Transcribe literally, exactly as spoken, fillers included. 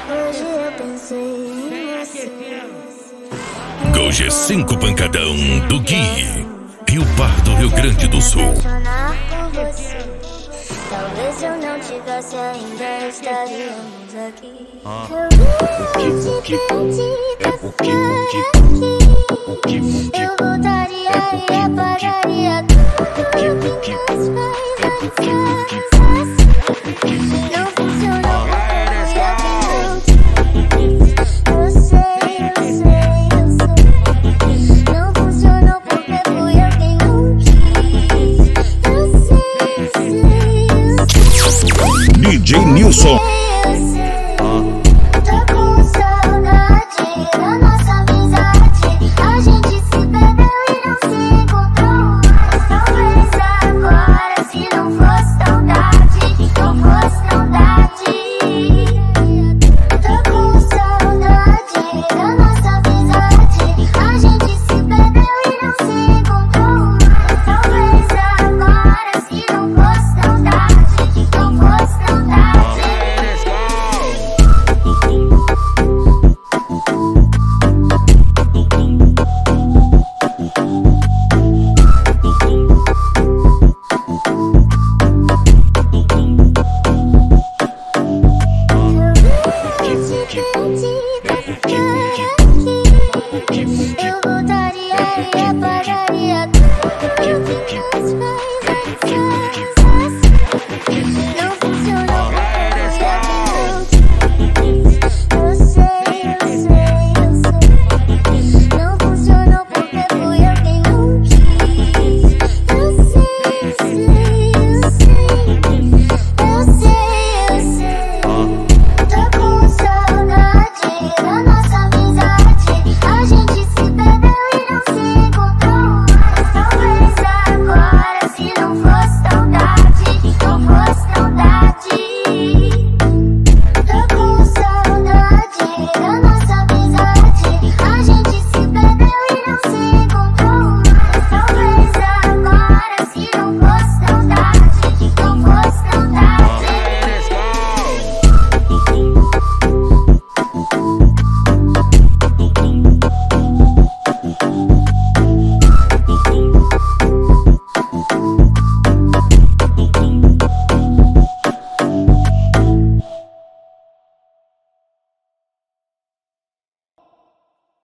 Hoje eu pensei em você. Gol G cinco Pancadão do Gui, Rio Pardo, Rio Grande do Sul. Apaixonar por você. Talvez eu não tivesse ainda estaríamos aqui. Ah. Eu te pedi pra ficar aqui. Eu voltaria e apagaria tudo que faz.